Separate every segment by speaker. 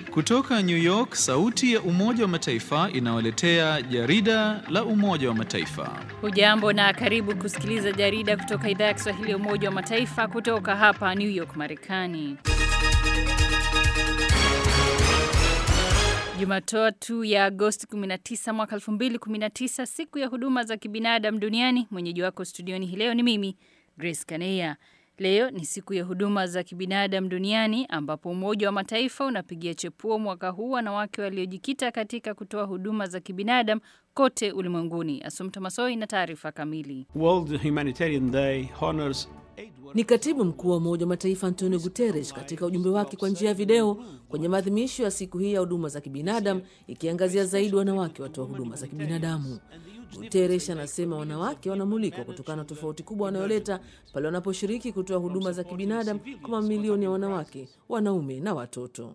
Speaker 1: Kutoka New York, sauti ya Umoja wa Mataifa inawaletea jarida la Umoja wa Mataifa.
Speaker 2: Hujambo na karibu kusikiliza jarida kutoka idhaa ya Kiswahili ya Umoja wa Mataifa kutoka hapa New York, Marekani. Jumatatu ya Agosti 19 mwaka 2019, siku ya huduma za kibinadamu duniani. Mwenyeji wako studioni hii leo ni mimi, Grace Kanea. Leo ni siku ya huduma za kibinadamu duniani ambapo Umoja wa Mataifa unapigia chepuo mwaka huu wanawake waliojikita katika kutoa huduma za kibinadamu kote ulimwenguni. Assumpta Massoi na taarifa kamili.
Speaker 3: World Humanitarian Day honors.
Speaker 4: Ni katibu mkuu wa Umoja wa Mataifa Antonio Guterres katika ujumbe wake kwa njia ya video kwenye maadhimisho ya siku hii ya huduma za kibinadamu, ikiangazia zaidi wanawake watoa huduma za kibinadamu. Guterres anasema wanawake wanamulikwa kutokana na tofauti kubwa wanayoleta pale wanaposhiriki kutoa huduma za kibinadamu kwa mamilioni ya wanawake, wanaume na watoto.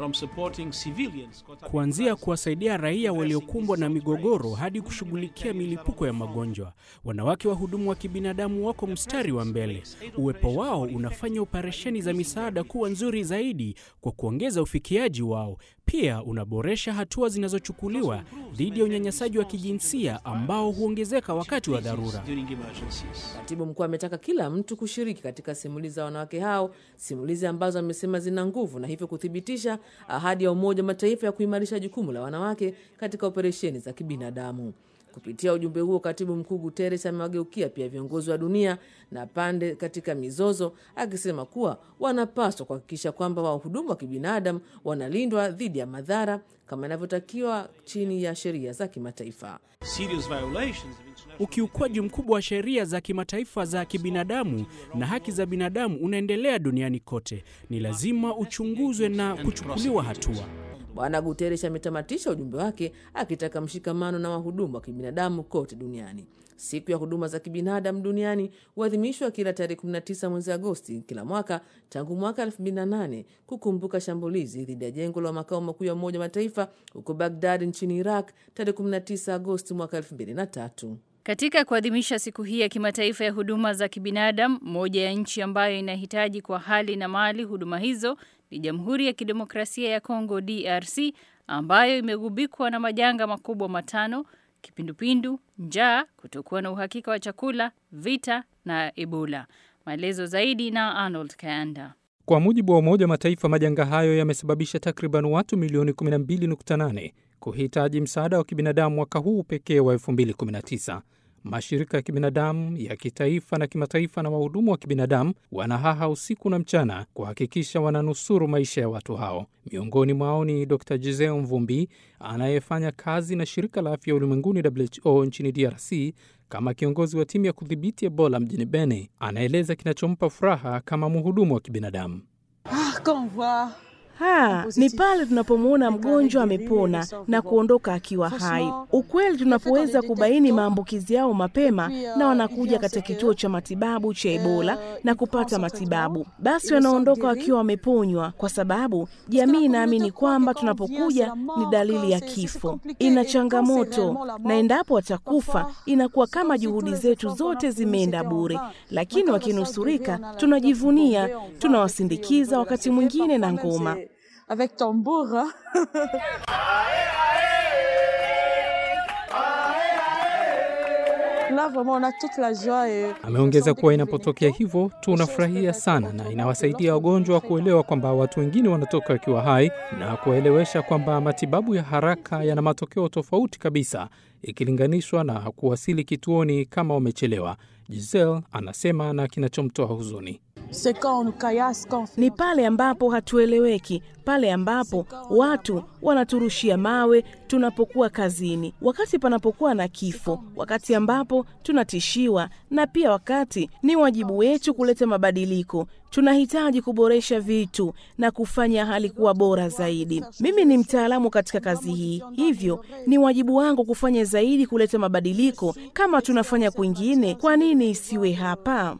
Speaker 3: Kuanzia kuwasaidia raia waliokumbwa na migogoro hadi kushughulikia milipuko ya magonjwa, wanawake wahudumu wa kibinadamu wako mstari wa mbele. Uwepo wao unafanya operesheni za misaada kuwa nzuri zaidi kwa kuongeza ufikiaji wao. Pia unaboresha hatua zinazochukuliwa dhidi ya unyanyasaji wa kijinsia ambao huongezeka wakati wa dharura.
Speaker 4: Katibu mkuu ametaka kila mtu kushiriki katika simulizi za wanawake hao, simulizi ambazo amesema zina nguvu na hivyo kuthibitisha ahadi ya Umoja wa Mataifa ya kuimarisha jukumu la wanawake katika operesheni za kibinadamu. Kupitia ujumbe huo, katibu mkuu Guterres amewageukia pia viongozi wa dunia na pande katika mizozo, akisema kuwa wanapaswa kuhakikisha kwamba wahudumu wa kibinadamu wanalindwa dhidi ya madhara kama inavyotakiwa chini ya sheria za kimataifa.
Speaker 3: Ukiukwaji mkubwa wa sheria za kimataifa za kibinadamu na haki za binadamu unaendelea duniani kote. Ni lazima uchunguzwe na kuchukuliwa hatua.
Speaker 4: Bwana Guterres ametamatisha ujumbe wake akitaka mshikamano na wahudumu wa kibinadamu kote duniani. Siku ya huduma za kibinadamu duniani huadhimishwa kila tarehe 19 mwezi Agosti kila mwaka tangu mwaka 2008 kukumbuka shambulizi dhidi ya jengo la makao makuu ya Umoja wa Mataifa huko Baghdad nchini Iraq tarehe 19 Agosti mwaka 2003.
Speaker 2: Katika kuadhimisha siku hii ya kimataifa ya huduma za kibinadamu, moja ya nchi ambayo inahitaji kwa hali na mali huduma hizo ni Jamhuri ya Kidemokrasia ya Kongo DRC, ambayo imegubikwa na majanga makubwa matano: kipindupindu, njaa, kutokuwa na uhakika wa chakula, vita na Ebola. Maelezo zaidi na Arnold Kayanda.
Speaker 5: Kwa mujibu wa Umoja wa Mataifa, majanga hayo yamesababisha takriban watu milioni 12.8 kuhitaji msaada wa kibinadamu mwaka huu pekee wa 2019. Mashirika ya kibinadamu ya kitaifa na kimataifa na wahudumu wa kibinadamu wanahaha usiku na mchana kuhakikisha wananusuru maisha ya watu hao. Miongoni mwao ni Dr. Giselle Mvumbi anayefanya kazi na shirika la afya ulimwenguni WHO nchini DRC kama kiongozi wa timu ya kudhibiti Ebola mjini Beni. Anaeleza kinachompa furaha kama mhudumu wa kibinadamu.
Speaker 6: Ni pale tunapomwona mgonjwa amepona na kuondoka akiwa hai. Ukweli tunapoweza kubaini maambukizi yao mapema na wanakuja katika kituo cha matibabu cha Ebola na kupata matibabu, basi wanaondoka wakiwa wameponywa, kwa sababu jamii inaamini kwamba tunapokuja ni dalili ya kifo. Ina changamoto, na endapo watakufa inakuwa kama juhudi zetu zote zimeenda bure. Lakini wakinusurika tunajivunia, tunawasindikiza wakati mwingine na ngoma.
Speaker 7: Avec tambour.
Speaker 5: Ameongeza kuwa inapotokea hivyo tunafurahia sana na inawasaidia wagonjwa kuelewa kwamba watu wengine wanatoka wakiwa hai na kuelewesha kwamba matibabu ya haraka yana matokeo tofauti kabisa ikilinganishwa na kuwasili kituoni kama wamechelewa. Giselle anasema na kinachomtoa huzuni
Speaker 6: ni pale ambapo hatueleweki, pale ambapo watu wanaturushia mawe tunapokuwa kazini, wakati panapokuwa na kifo, wakati ambapo tunatishiwa, na pia wakati ni wajibu wetu kuleta mabadiliko. Tunahitaji kuboresha vitu na kufanya hali kuwa bora zaidi. Mimi ni mtaalamu katika kazi hii, hivyo ni wajibu wangu kufanya zaidi kuleta mabadiliko. Kama tunafanya kwingine, kwa nini isiwe hapa?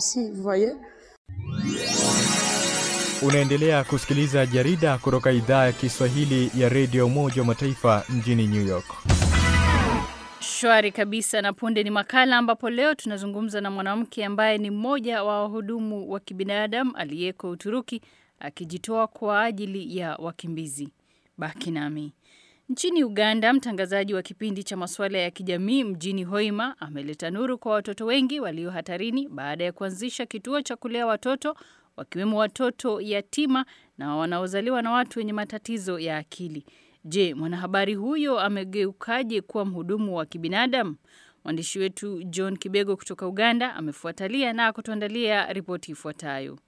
Speaker 8: Unaendelea kusikiliza jarida kutoka idhaa ya Kiswahili ya Radio Umoja wa Mataifa mjini New York.
Speaker 2: Shwari kabisa, na punde ni makala ambapo leo tunazungumza na mwanamke ambaye ni mmoja wa wahudumu wa kibinadamu aliyeko Uturuki akijitoa kwa ajili ya wakimbizi. Baki nami. Nchini Uganda, mtangazaji wa kipindi cha masuala ya kijamii mjini Hoima ameleta nuru kwa watoto wengi walio hatarini baada ya kuanzisha kituo cha kulea watoto, wakiwemo watoto yatima na wanaozaliwa na watu wenye matatizo ya akili. Je, mwanahabari huyo amegeukaje kuwa mhudumu wa kibinadamu? Mwandishi wetu John Kibego kutoka Uganda amefuatalia na kutuandalia ripoti ifuatayo.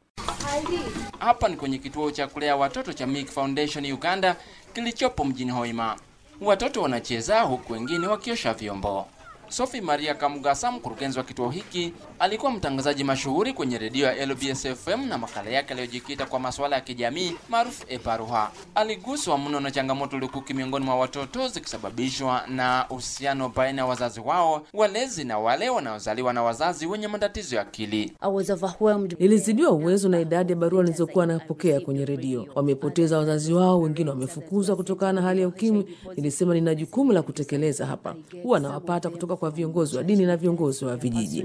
Speaker 9: Hapa ni kwenye kituo cha kulea watoto cha Milk Foundation Uganda kilichopo mjini Hoima. Watoto wanacheza huku wengine wakiosha vyombo. Sophie Maria Kamugasa, mkurugenzi wa kituo hiki, alikuwa mtangazaji mashuhuri kwenye redio ya LBS FM na makala yake aliyojikita kwa masuala ya kijamii maarufu Eparuha. Aliguswa mno na changamoto lukuki miongoni mwa watoto zikisababishwa na uhusiano baina ya wazazi wao, walezi na wale wanaozaliwa na wazazi wenye matatizo ya akili.
Speaker 4: Nilizidiwa uwezo na idadi ya barua nilizokuwa napokea kwenye redio. Wamepoteza wazazi wao, wengine wamefukuzwa kutokana na hali ya ukimwi. Nilisema nina jukumu la kutekeleza hapa. Huwa nawapata kutoka kwa viongozi wa dini na viongozi wa vijiji.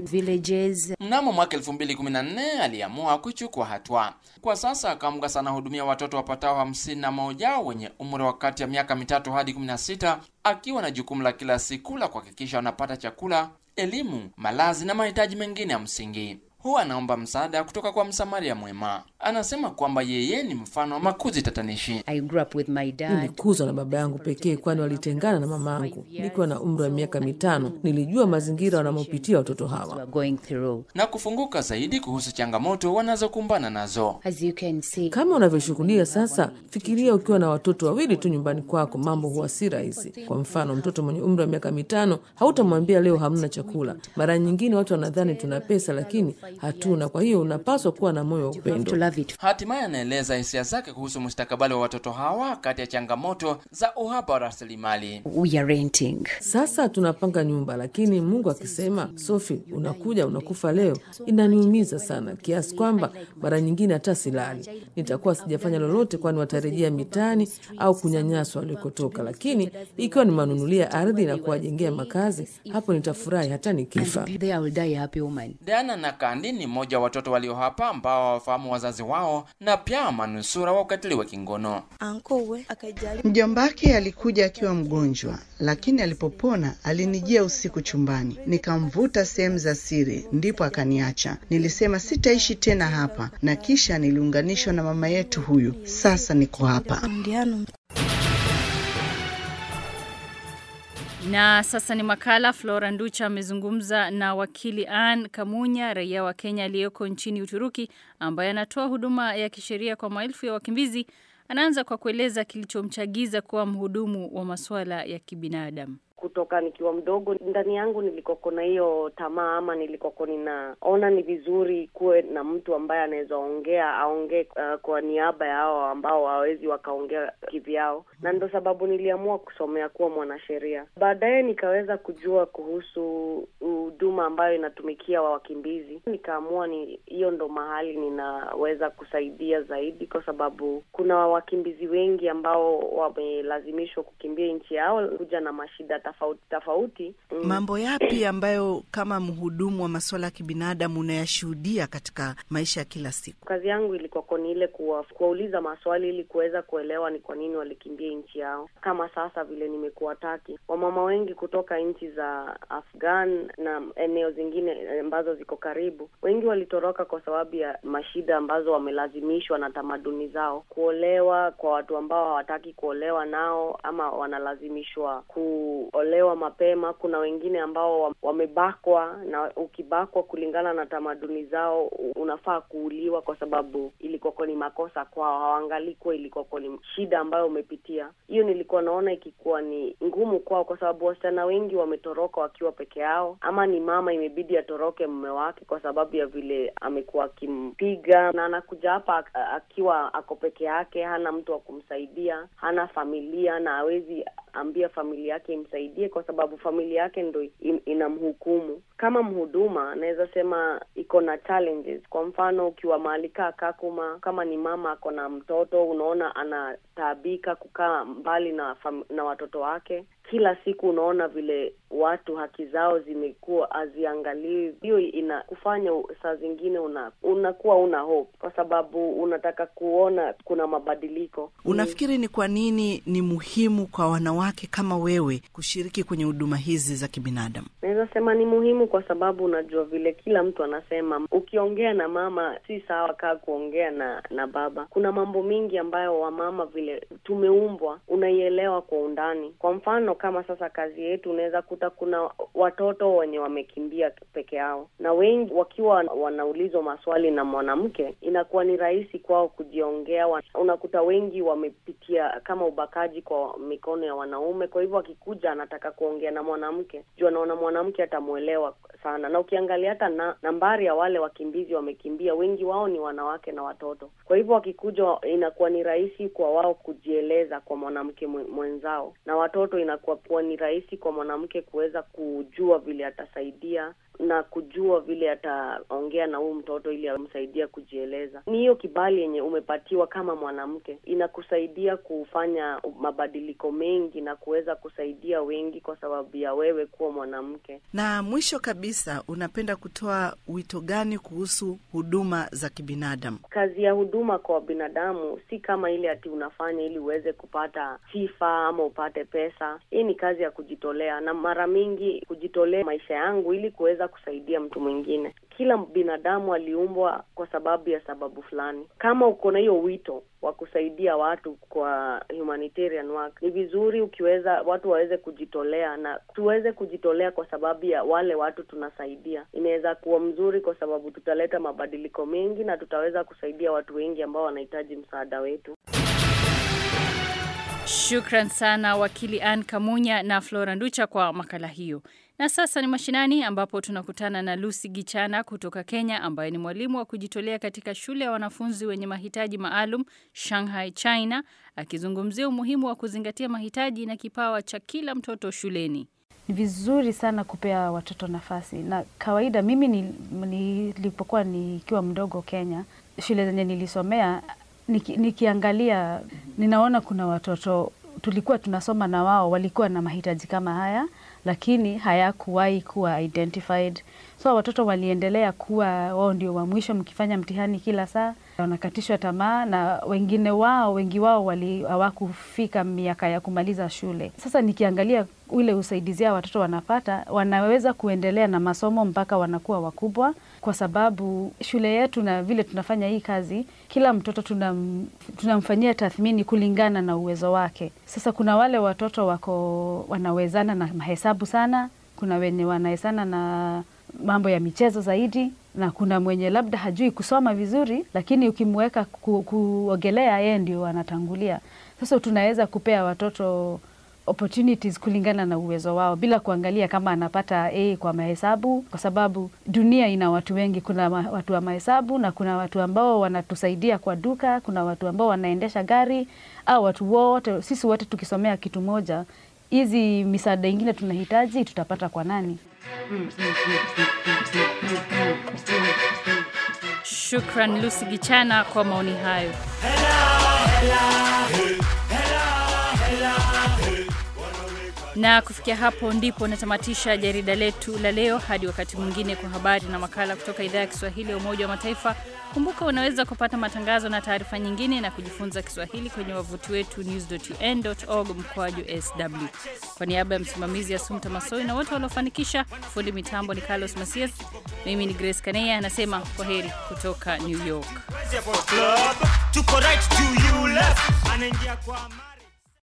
Speaker 9: Mnamo mwaka 2014 aliamua kuchukua hatua. Kwa sasa Kamugasa anahudumia watoto wapatao 51 wenye umri wa kati ya miaka 3 hadi 16, akiwa na jukumu la kila siku la kuhakikisha wanapata chakula, elimu, malazi na mahitaji mengine ya msingi. Huwa anaomba msaada kutoka kwa msamaria mwema. Anasema kwamba yeye ni mfano wa makuzi tatanishi.
Speaker 4: Nilikuzwa na baba yangu pekee, kwani walitengana na mama yangu nikiwa na umri wa miaka 5. Nilijua mazingira wanamopitia watoto hawa
Speaker 9: na kufunguka zaidi kuhusu changamoto wanazokumbana nazo.
Speaker 4: Kama unavyoshuhudia sasa, fikiria ukiwa na watoto wawili tu nyumbani kwako, mambo huwa si rahisi. Kwa mfano, mtoto mwenye umri wa miaka 5 hautamwambia leo hamna chakula. Mara nyingine watu wanadhani tuna pesa, lakini hatuna. Kwa hiyo unapaswa kuwa na moyo wa upendo.
Speaker 9: Hatimaye anaeleza hisia zake kuhusu mustakabali wa watoto hawa kati ya changamoto za uhaba wa rasilimali.
Speaker 4: Sasa tunapanga nyumba, lakini Mungu akisema, Sophie, unakuja unakufa leo, inaniumiza sana kiasi kwamba mara nyingine hata silali. Nitakuwa sijafanya lolote, kwani watarejea mitaani au kunyanyaswa walikotoka. Lakini ikiwa ni manunulia ardhi na kuwajengea makazi, hapo nitafurahi hata nikifa.
Speaker 9: Diana na Kandi ni mmoja wa watoto walio hapa ambao wafahamu wazazi wao na pia manusura wa ukatili wa kingono.
Speaker 10: Mjombake alikuja akiwa mgonjwa, lakini alipopona alinijia usiku chumbani. Nikamvuta sehemu za siri, ndipo akaniacha. Nilisema sitaishi tena hapa, na kisha niliunganishwa na mama yetu huyu. Sasa niko hapa.
Speaker 2: Na sasa ni makala. Flora Nducha amezungumza na wakili Ann Kamunya, raia wa Kenya aliyeko nchini Uturuki, ambaye anatoa huduma ya kisheria kwa maelfu ya wakimbizi. Anaanza kwa kueleza kilichomchagiza kuwa mhudumu wa masuala ya kibinadamu.
Speaker 11: Kutoka nikiwa mdogo, ndani yangu nilikoko na hiyo tamaa, ama nilikoko ninaona ni vizuri kuwe na mtu ambaye anaweza aongee kwa niaba ya hao ambao hawezi wakaongea kivyao, na ndio sababu niliamua kusomea kuwa mwanasheria. Baadaye nikaweza kujua kuhusu huduma ambayo inatumikia wa wakimbizi. Nikaamua hiyo ndo mahali ninaweza kusaidia zaidi, kwa sababu kuna wakimbizi wengi ambao wamelazimishwa kukimbia nchi yao kuja na mashida tofauti.
Speaker 12: Mambo yapi ambayo kama mhudumu wa masuala ya kibinadamu unayashuhudia katika maisha ya kila siku?
Speaker 11: Kazi yangu ilikuwa ni ile kuwauliza maswali ili kuweza kuelewa ni kwa nini walikimbia nchi yao. Kama sasa vile nimekuwa Taki, wamama wengi kutoka nchi za Afghan na eneo zingine ambazo ziko karibu, wengi walitoroka kwa sababu ya mashida ambazo wamelazimishwa na tamaduni zao, kuolewa kwa watu ambao hawataki kuolewa nao, ama wanalazimishwa kuolewa mapema. Kuna wengine ambao wamebakwa, na ukibakwa kulingana na tamaduni zao unafaa kuuliwa kwa sababu ilikuwa ni makosa kwao, hawaangalii kwa ilikuwa ni shida ambayo umepitia. Hiyo nilikuwa naona ikikuwa ni ngumu kwao, kwa sababu wasichana wengi wametoroka wakiwa peke yao, ama ni mama imebidi atoroke mume wake kwa sababu ya vile amekuwa akimpiga, na anakuja hapa akiwa ako peke yake, hana mtu wa kumsaidia, hana familia, na hawezi ambia familia yake imsaidie kwa sababu familia yake ndio inamhukumu. Kama mhuduma naweza sema iko na challenges. Kwa mfano, ukiwa mahali Kakuma, kama ni mama ako na mtoto, unaona anataabika kukaa mbali na watoto wake, kila siku unaona vile watu haki zao zimekuwa haziangaliwi. Hiyo inakufanya saa zingine unakuwa una hope, kwa sababu unataka kuona kuna mabadiliko.
Speaker 12: Unafikiri ni kwa nini ni muhimu kwa wanawake kama wewe kushiriki kwenye huduma hizi za kibinadamu?
Speaker 11: Naweza sema ni muhimu kwa sababu unajua vile kila mtu anasema ukiongea na mama si sawa kama kuongea na baba. Kuna mambo mingi ambayo wamama vile tumeumbwa unaielewa kwa undani. Kwa mfano kama sasa kazi yetu unaweza kuta kuna watoto wenye wamekimbia peke yao, na wengi wakiwa wanaulizwa maswali na mwanamke inakuwa ni rahisi kwao kujiongea. Unakuta wengi wamepitia kama ubakaji kwa mikono ya wanaume, kwa hivyo akikuja anataka kuongea na mwanamke juu anaona mwanamke atamuelewa sana. Na ukiangalia hata nambari ya wale wakimbizi wamekimbia, wengi wao ni wanawake na watoto. Kwa hivyo wakikuja inakuwa ni rahisi kwa wao kujieleza kwa mwanamke mwenzao, na watoto inakuwa ni rahisi kwa mwanamke kuweza kujua vile atasaidia na kujua vile ataongea na huyu mtoto ili amsaidie kujieleza. Ni hiyo kibali yenye umepatiwa kama mwanamke inakusaidia kufanya mabadiliko mengi na kuweza kusaidia wengi kwa sababu ya wewe kuwa mwanamke.
Speaker 12: Na mwisho kabisa, unapenda kutoa wito gani kuhusu huduma za kibinadamu?
Speaker 11: Kazi ya huduma kwa binadamu si kama ile ati unafanya ili uweze kupata sifa ama upate pesa. Hii ni kazi ya kujitolea, na mara mingi kujitolea maisha yangu ili kuweza kusaidia mtu mwingine. Kila binadamu aliumbwa kwa sababu ya sababu fulani. Kama uko na hiyo wito wa kusaidia watu kwa humanitarian work, ni vizuri ukiweza watu waweze kujitolea, na tuweze kujitolea kwa sababu ya wale watu tunasaidia. Inaweza kuwa mzuri kwa sababu tutaleta mabadiliko mengi na tutaweza kusaidia watu wengi ambao wanahitaji msaada wetu.
Speaker 2: Shukran sana wakili Ann Kamunya na Flora Nducha kwa makala hiyo. Na sasa ni mashinani ambapo tunakutana na Lucy Gichana kutoka Kenya, ambaye ni mwalimu wa kujitolea katika shule ya wanafunzi wenye mahitaji maalum Shanghai, China, akizungumzia umuhimu wa kuzingatia mahitaji na kipawa cha kila mtoto shuleni.
Speaker 13: Ni vizuri sana kupea watoto nafasi. Na kawaida mimi nilipokuwa nikiwa mdogo Kenya, shule zenye nilisomea, nikiangalia ninaona kuna watoto tulikuwa tunasoma na wao walikuwa na mahitaji kama haya, lakini hayakuwahi kuwa identified. So watoto waliendelea kuwa wao ndio wa mwisho mkifanya mtihani kila saa, wanakatishwa tamaa, na wengi wao hawakufika miaka ya kumaliza shule. Sasa nikiangalia ule usaidizi watoto wanapata, wanaweza kuendelea na masomo mpaka wanakuwa wakubwa, kwa sababu shule yetu na vile tunafanya hii kazi, kila mtoto tunamfanyia tathmini kulingana na uwezo wake. Sasa kuna wale watoto wanawezana na mahesabu sana, kuna wenye wanaesana na mambo ya michezo zaidi, na kuna mwenye labda hajui kusoma vizuri, lakini ukimweka kuogelea yeye ndio anatangulia. Sasa tunaweza kupea watoto opportunities kulingana na uwezo wao, bila kuangalia kama anapata A kwa mahesabu, kwa sababu dunia ina watu wengi. Kuna watu wa mahesabu na kuna watu ambao wanatusaidia kwa duka, kuna watu ambao wanaendesha gari, au watu wote, sisi wote tukisomea kitu moja, hizi misaada ingine tunahitaji tutapata kwa nani?
Speaker 2: Shukran Lucy Gichana kwa maoni hayo. Na kufikia hapo ndipo natamatisha jarida letu la leo. Hadi wakati mwingine kwa habari na makala kutoka idhaa ya Kiswahili ya Umoja wa Mataifa. Kumbuka unaweza kupata matangazo na taarifa nyingine na kujifunza Kiswahili kwenye wavuti wetu news.un.org/sw. Kwa niaba ya msimamizi Asumta Masoi na wote waliofanikisha, fundi mitambo ni Carlos Masias, mimi ni Grace Kaneya, anasema kwaheri kutoka New York.